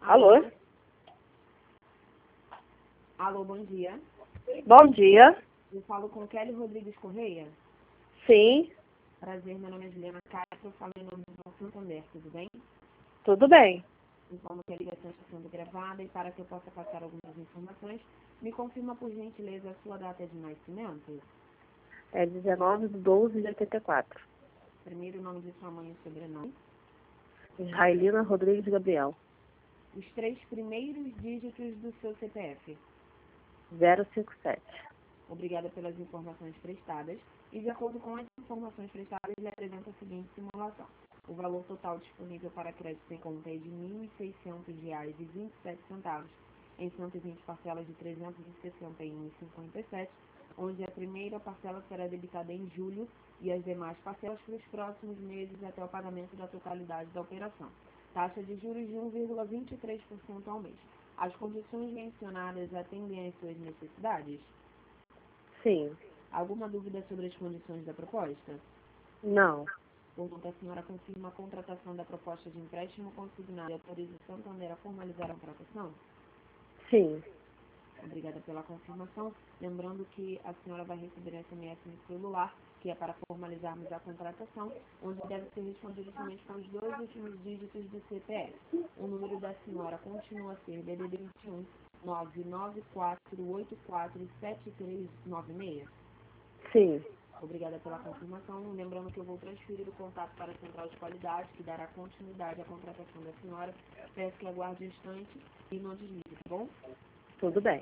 Alô? Alô, bom dia. Bom dia. Eu falo com Kelly Rodrigues Correia. Sim, Prazer, meu nome é Juliana Castro, eu falo em nome do Banco Santander, tudo bem? tudo bem. Informo que a ligação está sendo gravada e para que eu possa passar algumas informações, me confirma por gentileza a sua data de nascimento. É 19/12/84. Primeiro o nome de sua mãe e sobrenome. Israelina Rodrigues Gabriel. Os 3 primeiros dígitos do seu CPF. 057. Obrigada pelas informações prestadas. E de acordo com as informações prestadas, ele apresenta a seguinte simulação. O valor total disponível para crédito em conta é de R$ 1.600,27, em 120 parcelas de R$ 361,57, onde a primeira parcela será debitada em julho e as demais parcelas para os próximos meses até o pagamento da totalidade da operação. Taxa de juros de 1,23% ao mês. As condições mencionadas atendem às suas necessidades? Sim. Alguma dúvida sobre as condições da proposta? Não. Portanto, a senhora confirma a contratação da proposta de empréstimo consignado e autoriza o Santander a formalizar a contratação? Sim. Obrigada pela confirmação. Lembrando que a senhora vai receber SMS no celular, que é para formalizarmos a contratação, onde deve ser respondido somente com os 2 últimos dígitos do CPF. O número da senhora continua a ser DDD 21 994847396. Sim. Obrigada pela confirmação. Lembrando que eu vou transferir o contato para a Central de Qualidade, que dará continuidade à contratação da senhora. Peço que aguarde um instante e não desligue, tá bom? Tudo bem.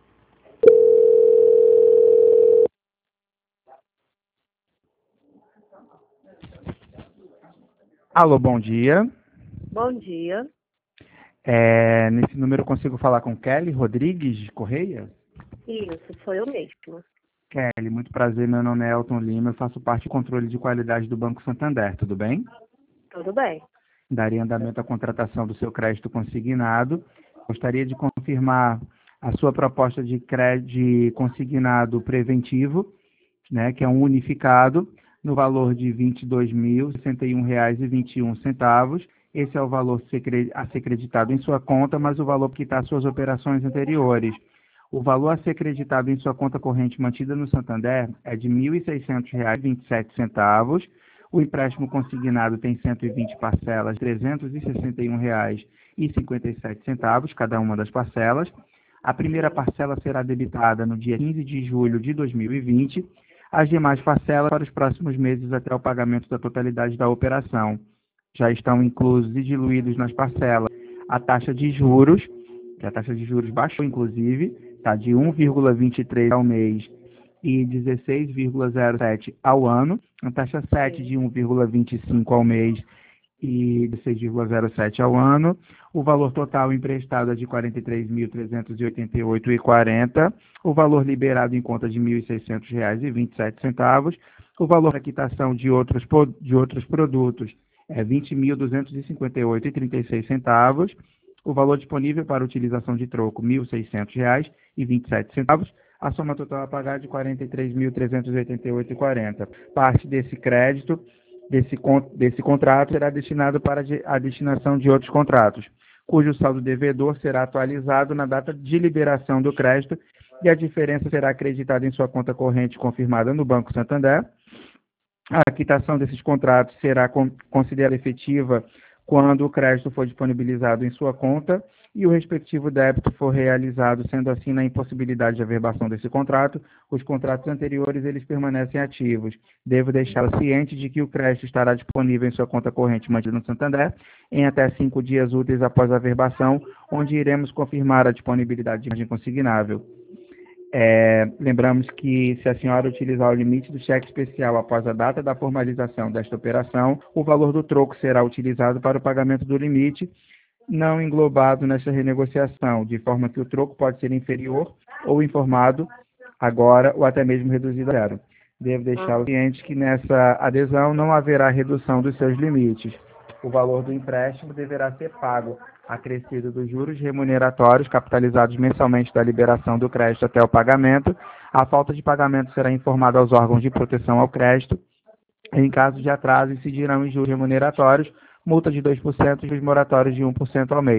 Alô, bom dia. Bom dia. Nesse número eu consigo falar com Kelly Rodrigues Correia? Isso, sou eu mesma. Kelly, muito prazer, meu nome é Elton Lima, eu faço parte do controle de qualidade do Banco Santander, tudo bem? Tudo bem. Daria andamento à contratação do seu crédito consignado. Gostaria de confirmar a sua proposta de crédito consignado preventivo, né, que é um unificado, no valor de R$ 22.061,21. Esse é o valor a ser creditado em sua conta, mas o valor que está às suas operações anteriores. O valor a ser creditado em sua conta corrente mantida no Santander é de R$ 1.600,27. O empréstimo consignado tem 120 parcelas, R$ 361,57, cada uma das parcelas. A primeira parcela será debitada no dia 15 de julho de 2020. As demais parcelas para os próximos meses até o pagamento da totalidade da operação. Já estão inclusos e diluídos nas parcelas a taxa de juros, que a taxa de juros baixou inclusive, está de 1,23 ao mês e 16,07 ao ano, a taxa 7 de 1,25 ao mês e 16,07 ao ano, o valor total emprestado é de R$ 43.388,40, o valor liberado em conta de R$ 1.600,27, o valor da quitação de outros produtos é R$ 20.258,36, o valor disponível para utilização de troco R$ 1.600,27, a soma total a pagar é de R$ 43.388,40. Parte desse crédito, desse contrato, será destinado para a destinação de outros contratos, cujo saldo devedor será atualizado na data de liberação do crédito e a diferença será acreditada em sua conta corrente confirmada no Banco Santander. A quitação desses contratos será considerada efetiva quando o crédito for disponibilizado em sua conta e o respectivo débito for realizado, sendo assim, na impossibilidade de averbação desse contrato, os contratos anteriores eles permanecem ativos. Devo deixá-la ciente de que o crédito estará disponível em sua conta corrente mantida no Santander em até 5 dias úteis após a averbação, onde iremos confirmar a disponibilidade de margem consignável. Lembramos que, se a senhora utilizar o limite do cheque especial após a data da formalização desta operação, o valor do troco será utilizado para o pagamento do limite não englobado nesta renegociação, de forma que o troco pode ser inferior ou informado agora ou até mesmo reduzido a zero. Devo deixar o cliente que nessa adesão não haverá redução dos seus limites. O valor do empréstimo deverá ser pago acrescido dos juros remuneratórios capitalizados mensalmente da liberação do crédito até o pagamento. A falta de pagamento será informada aos órgãos de proteção ao crédito. Em caso de atraso, incidirão em juros remuneratórios, multa de 2% e juros moratórios de 1% ao mês.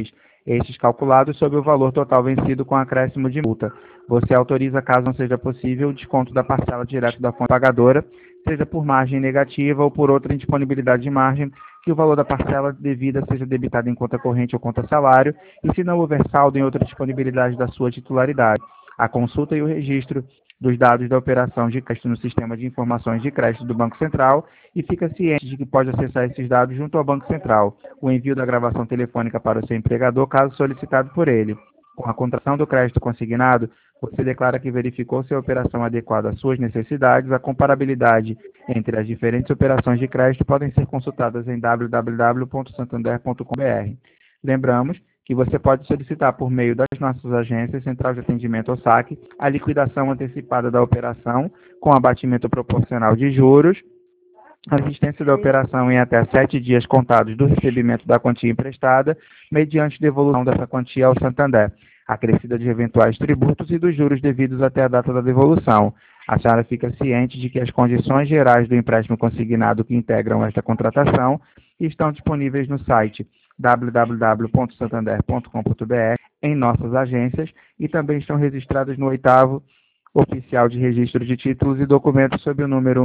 estes calculados sobre o valor total vencido com acréscimo de multa. Você autoriza, caso não seja possível, o desconto da parcela direto da fonte pagadora, seja por margem negativa ou por outra indisponibilidade de margem, que o valor da parcela devida seja debitado em conta corrente ou conta salário, e se não houver saldo em outra disponibilidade da sua titularidade. A consulta e o registro dos dados da operação de crédito no Sistema de Informações de Crédito do Banco Central e fica ciente de que pode acessar esses dados junto ao Banco Central. O envio da gravação telefônica para o seu empregador, caso solicitado por ele. Com a contratação do crédito consignado, você declara que verificou se a operação adequada às suas necessidades. A comparabilidade entre as diferentes operações de crédito podem ser consultadas em www.santander.com.br. Lembramos que você pode solicitar por meio das nossas agências, Central de Atendimento ou SAC, a liquidação antecipada da operação com abatimento proporcional de juros, a existência da operação em até 7 dias contados do recebimento da quantia emprestada, mediante devolução dessa quantia ao Santander, acrescida de eventuais tributos e dos juros devidos até a data da devolução. A senhora fica ciente de que as condições gerais do empréstimo consignado que integram esta contratação estão disponíveis no site www.santander.com.br, em nossas agências, e também estão registradas no 8º Oficial de Registro de Títulos e Documentos sob o número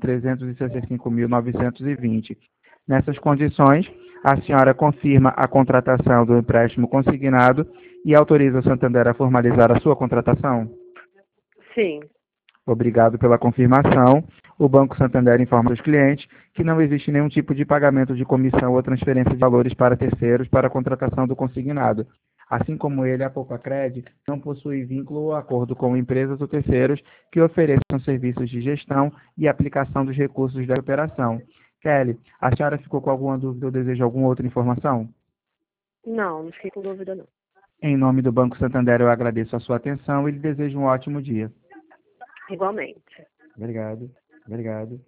1.365.920. Nessas condições, a senhora confirma a contratação do empréstimo consignado e autoriza o Santander a formalizar a sua contratação? Sim. Obrigado pela confirmação. O Banco Santander informa aos clientes que não existe nenhum tipo de pagamento de comissão ou transferência de valores para terceiros para a contratação do consignado. Assim como ele, a Poupa-Cred não possui vínculo ou acordo com empresas ou terceiros que ofereçam serviços de gestão e aplicação dos recursos da operação. Kelly, a senhora ficou com alguma dúvida ou deseja alguma outra informação? Não fiquei com dúvida, não. Em nome do Banco Santander, eu agradeço a sua atenção e lhe desejo um ótimo dia. Igualmente. Obrigado.